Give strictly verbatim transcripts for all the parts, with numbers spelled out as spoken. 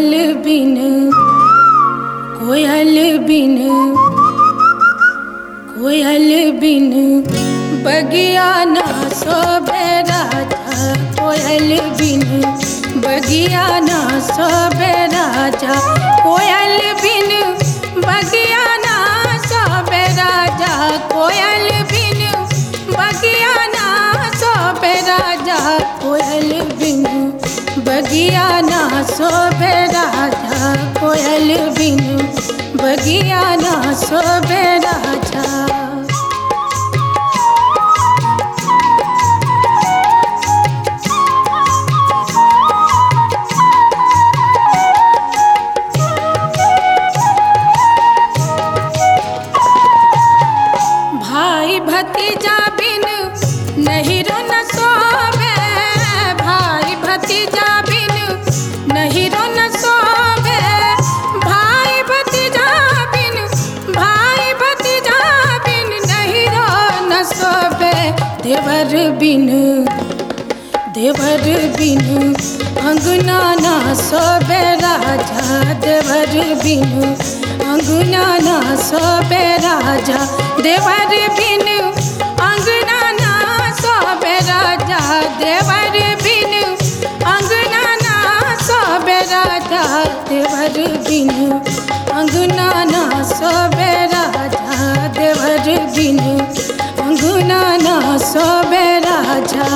कोयल बिन कोयल बिन कोयल बिन बगिया ना शोभे राजा। कोयल बिन बगिया ना शोभे राजा। कोयल बिन बगिया ना शोभे राजा। कोयल बिन बगिया ना शोभे राजा। कोयल बिन बगिया ना शोभे राजा। कोयल बिन बगिया ना शोभे राजा। भाई भतीजा बिन नहीं रो न सोवे। भाई भतीजा बिन नहीं रो न सोवे। भाई भतीजा बिन भाई भतीजा बिन नहीं रो न सोवे। देवर बिन देवर बिन अंगना ना शोभे राजा। देवर बिन अंगना ना शोभे राजा। देवर बिन अंगना ना शोभे राजा। देवर बिन अंगना ना शोभे राजा। देवर बिन अंगना ना शोभे राजा। देवर बिन अंगना ना शोभे राजा।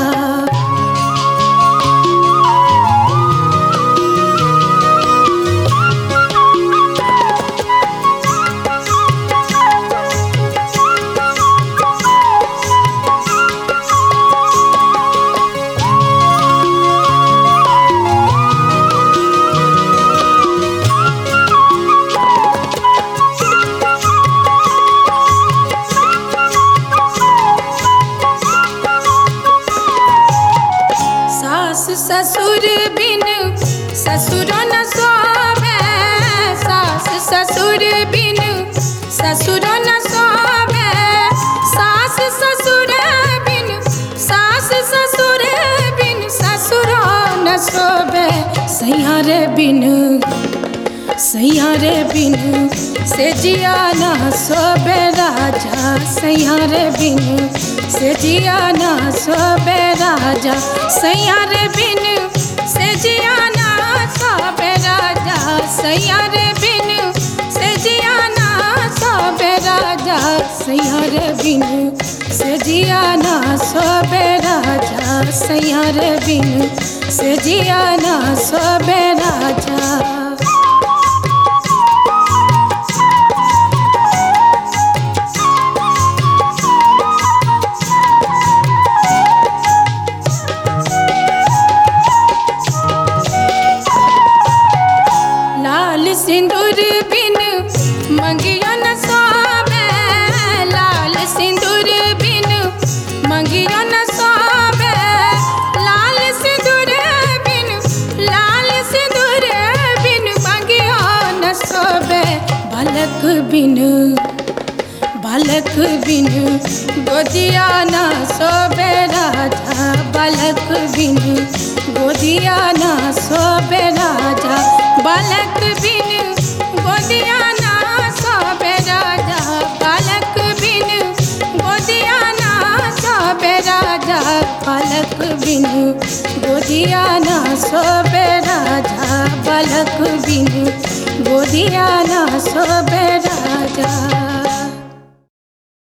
ससुर बिन ससुर न सोवे। सास ससुर बिन ससुर न सोवे। सास ससुर बिन सास ससुर बिन ससुर न सोवे। सैयारे बिन सैयारे बिन से जिया ना शोभे राजा। सैयारे बिन से जिया ना शोभे राजा। सैयारे बिन से जिया ना शोभे राजा। सैयारे बिन से जिया ना शोभे राजा। सैयारे बिन से जिया ना शोभे राजा। सैयारे बिन से जिया ना शोभे राजा। लाल सिंदूर बिन मंगिया न सोवे। लाल सिंदूर बिन मंगिया न सोवे। लाल सिंदूर बिन लाल सिंदूर बिन मंगिया न सोवे। बालक बिन बालक बिन गोदिया ना शोभे राजा। बालक बिन गोदिया ना शोभे राजा। बालक बिन गोदिया ना शोभे राजा। बालक बिन गोदिया ना शोभे राजा। बालक बिन गोदिया ना शोभे राजा। बालक बिन गोदिया ना शोभे राजा।